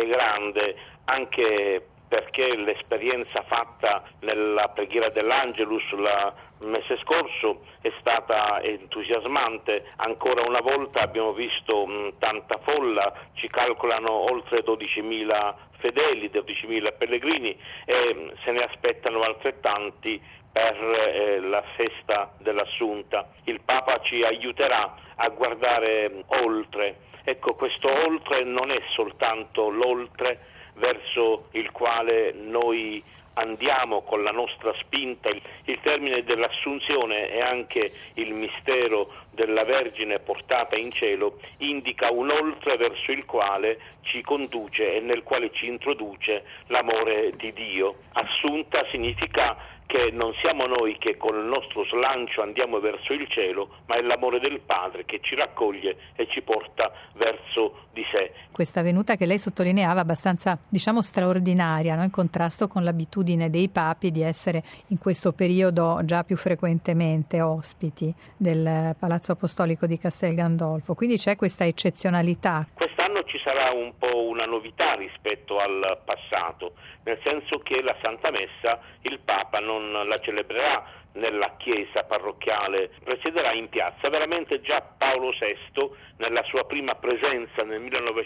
è grande, anche perché l'esperienza fatta nella preghiera dell'Angelus il mese scorso è stata entusiasmante. Ancora una volta abbiamo visto tanta folla, ci calcolano oltre 12.000 fedeli, 12.000 pellegrini, e se ne aspettano altrettanti per la festa dell'Assunta. Il Papa ci aiuterà a guardare oltre. Ecco, questo oltre non è soltanto l'oltre verso il quale noi andiamo con la nostra spinta. Il termine dell'Assunzione e anche il mistero della Vergine portata in cielo indica un oltre verso il quale ci conduce e nel quale ci introduce l'amore di Dio. Assunta significa che non siamo noi che con il nostro slancio andiamo verso il cielo, ma è l'amore del Padre che ci raccoglie e ci porta verso di sé. Questa venuta che lei sottolineava abbastanza, straordinaria, no? In contrasto con l'abitudine dei papi di essere in questo periodo già più frequentemente ospiti del Palazzo Apostolico di Castel Gandolfo. Quindi c'è questa eccezionalità. Quest'anno ci sarà un po' una novità rispetto al passato, nel senso che la Santa Messa il Papa non la celebrerà nella chiesa parrocchiale, presiederà in piazza. Veramente già Paolo VI, nella sua prima presenza nel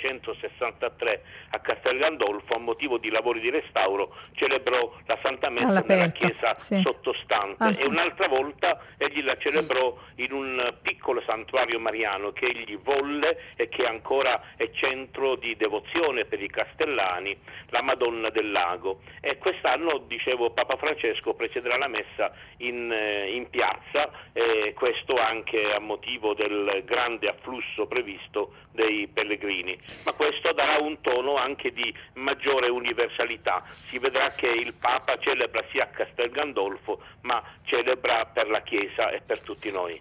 1963 a Castel Gandolfo, a motivo di lavori di restauro, celebrò la Santa Messa all'aperto, nella chiesa sottostante, e un'altra volta egli la celebrò in un piccolo santuario mariano che egli volle e che ancora è centro di devozione per i castellani, la Madonna del Lago. E quest'anno, dicevo, Papa Francesco presiederà la messa in piazza, questo anche a motivo del grande afflusso previsto dei pellegrini, ma questo darà un tono anche di maggiore universalità. Si vedrà che il Papa celebra sia a Castel Gandolfo, ma celebra per la Chiesa e per tutti noi.